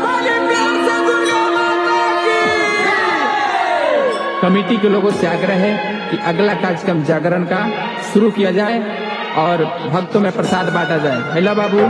Committee के लोगों से आग्रह है कि अगला कार्यक्रम जागरण का शुरू किया जाए और भक्तों में प्रसाद बांटा जाए। हेला बाबू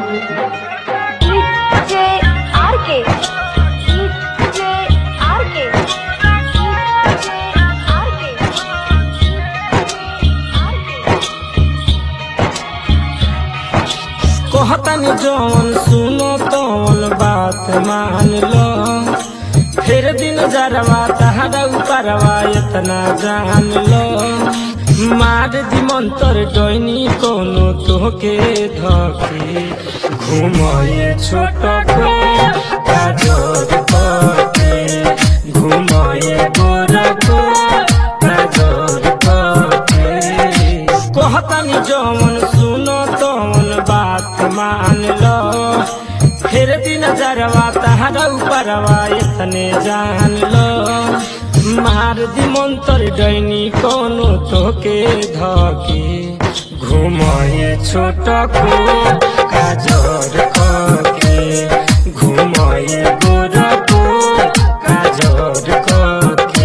कहतन जौन सुनो तौन बात मान लो, फिर दिन जरवा तहरा उपरवा इतना जान लो। मार दी मंतर डोनी कोनो तोहके धके, घुमाए छोट को काजोर के, घुमाए गोरा को काजोर के। कहतन जौन सुनो तौन बात मान लो, फिर दिन जरवा तहरा उपरवा इतने जान लो। मार दी मंतर डैनी कोनो तोके धके, घुमाए छोट को काजोर के, घुमाए गोरा को काजोर के।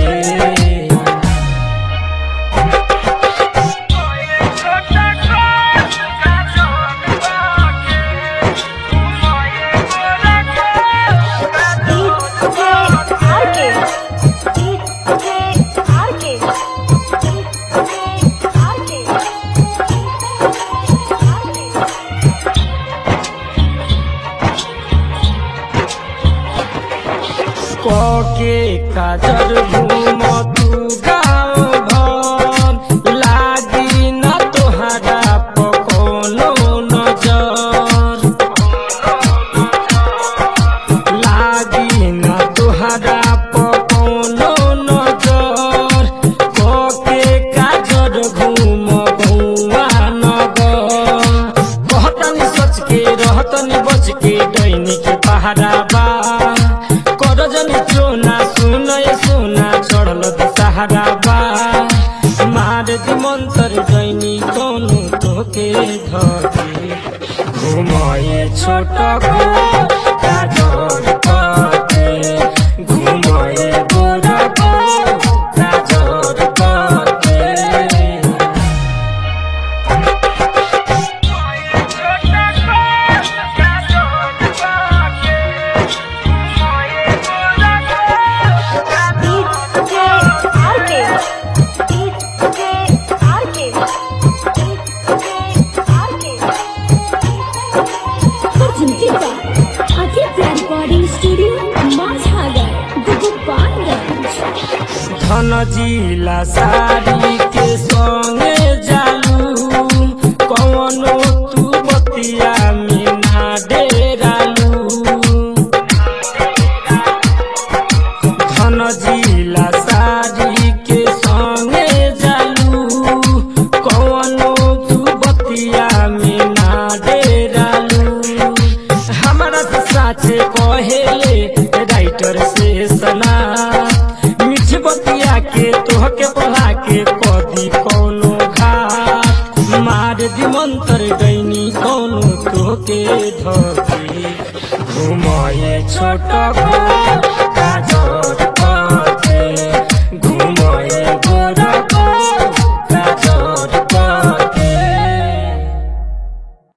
के काजर घूम तू गाँव भर, लागी न तोहरा पकोनो नजर, लागी न तोहरा पकोनो नजर। के काजर घूम बउआ नगर, कहतनी सच के रहतनी बच के डैनी के पहाड़ा बा। सोना चढ़ल सहारा बा, मार दी मंतर डैनी कोनो तोके धके, घुमाए छोट को काजोर के, घुमाए गोरा को काजोर के। धन जिला साड़ी के संगे जालू, कौनो तू बतिया में ना डेरालू। धन जिला साड़ी के संगे जालू, कौनो तू बतिया में ना डेरालू। हमारा तो साचे कहेले राइटर से सना, बतिया के तोहके बढ़ा के कदी कोनो घाट। मार दी मंतर डैनी कोनो तोहके धके, घुमाए छोट को